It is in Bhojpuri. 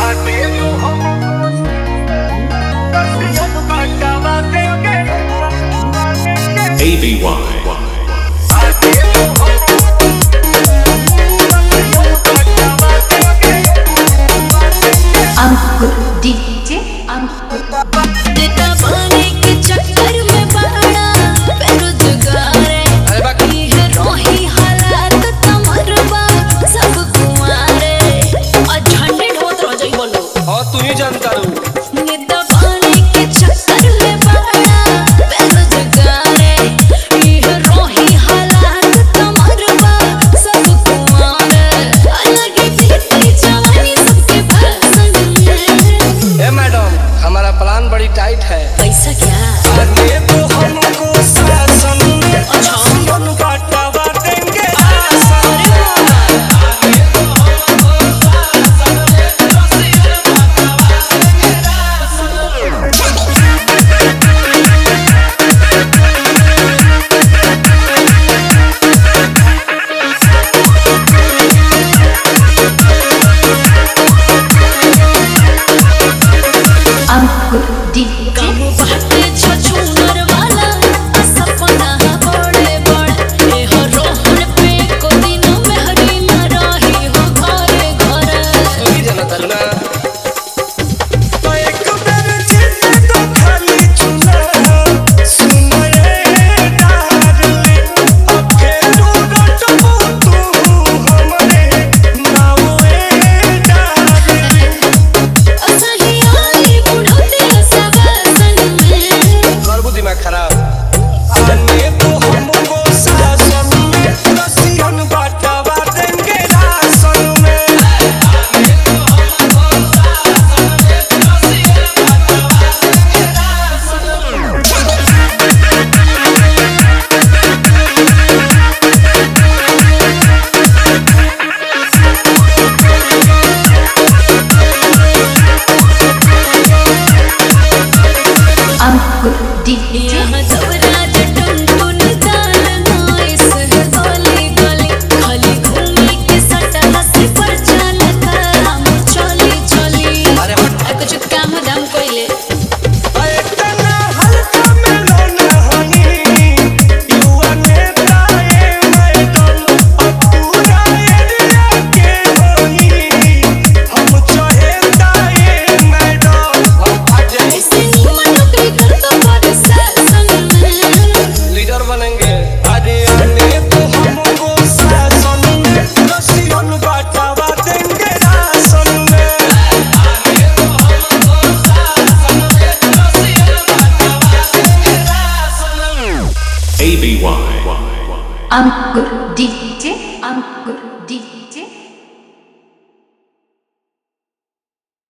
अंकुर डीजे अंकुर देता पानी के चक्कर में पड़ा बेरोजगार है रोही हालात तमरबा सब कुमारे और झंडे ढोत रह जाई बोलो हां तू ही जानता रू देता पानी के चक्कर में पड़ा बेरोजगार है रोही हालात तमरबा सब कुमारे अलग ही जवानी सबके पसंद है। ए मैडम हमारा प्लान बड़ी टाइट है। पैसा क्या आगे तो हमको शासन में बांटवा देंगे अंकुर डीजे कामो बाटे छछूनर वाला सपना बड़े बड़े ए हो रोहन पे को दिन में हरी न रही हो घरे घरे तू ही जानता रू ना एक बेर चित तो खाली चुना सुन रे डार्लिंग अकेलो रटबो तू हमरे नावे डार्लिंग असही आई बुढ़ते सब सन में करबू दिमाग खराब आने तो हमको शासन में रसियन बांटवा देंगे राशन में अंकुर डीजे यहाँ सब राज टुनटुन जान नाइस गली गली खाली घूमी के सटल से पर चलता हम चली चली अरे कुछ काम दाम कोइले इतना हल्का मिलन हनी युवा नेता ए मैडम अब पूरा एरिया के हनी हम चहेता ए मैडम हम भाग जाए ऐसे निमन नौकरी करता पर शासन में लीडर बनेंगे अरे आने तो हमको शासन में रसियन बांटवा देंगे राशन में अंकुर डीजे अंकुर डीजे